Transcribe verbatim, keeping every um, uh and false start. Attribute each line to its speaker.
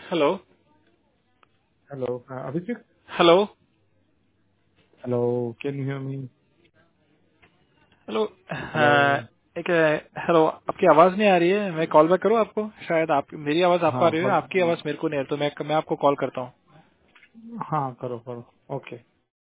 Speaker 1: Hello.
Speaker 2: Hello Abhishek.
Speaker 1: Hello.
Speaker 2: Hello, can you hear me?
Speaker 1: Hello.
Speaker 2: Hello.
Speaker 1: हाँ, एक hello, आपकी आवाज नहीं आ रही है। मैं कॉल बैक करूँ आपको? शायद आप, मेरी आवाज आपको आ
Speaker 2: हाँ
Speaker 1: रही है,
Speaker 2: करो।
Speaker 1: आपकी आवाज मेरे को नहीं आ रही, तो मैं मैं आपको कॉल करता हूँ।
Speaker 2: हाँ करो करो। ओके।